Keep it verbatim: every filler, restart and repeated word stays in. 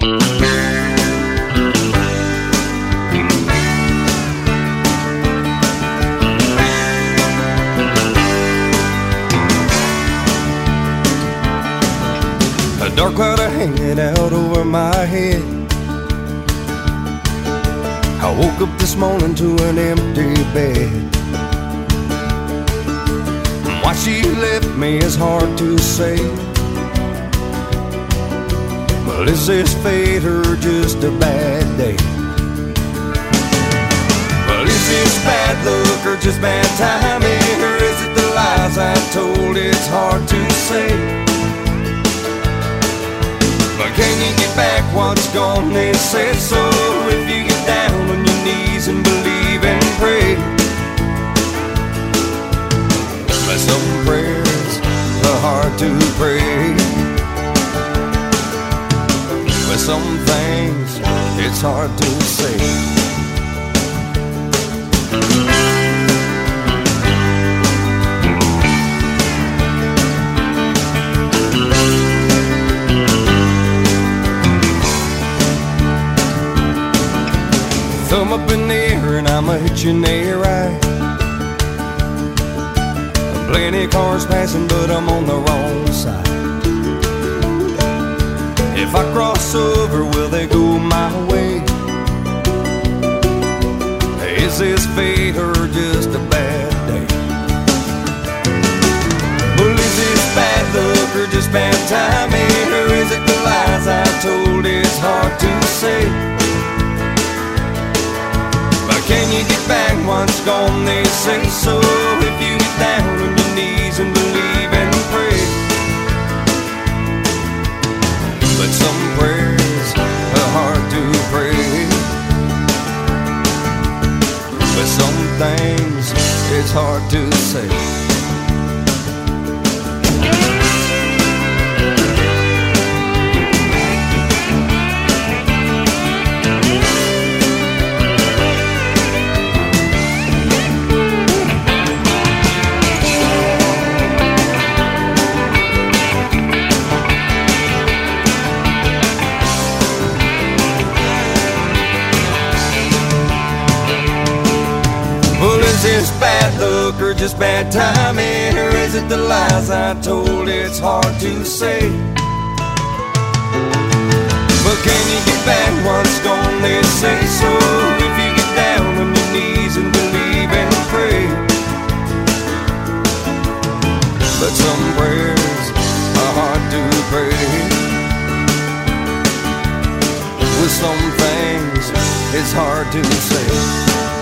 A dark cloud hanging out over my head. I woke up this morning to an empty bed. Why she left me is hard to say. Well, is this fate or just a bad day? Well, is this bad luck or just bad timing? Or is it the lies I told? It's hard to say. But can you get back what's gone? They say so. If you get down on your knees and believe and pray. But some prayers are hard to pray. But some things it's hard to say. Thumb up in the air and I'ma hit you in the right. Plenty of cars passing but I'm on the wrong side. If I cross over, will they go my way? Is this fate or just a bad day? Well, is this bad luck or just bad timing? Or is it the lies I told? It's hard to say. Can you get back what's gone? They say so. If you get down on your knees and believe and pray. But some prayers are hard to pray. But some things it's hard to say. Is this bad luck or just bad timing? Or is it the lies I told? It's hard to say. But can you get back what's gone? They say so. If you get down on your knees and believe and pray. But some prayers are hard to pray. With some things it's hard to say.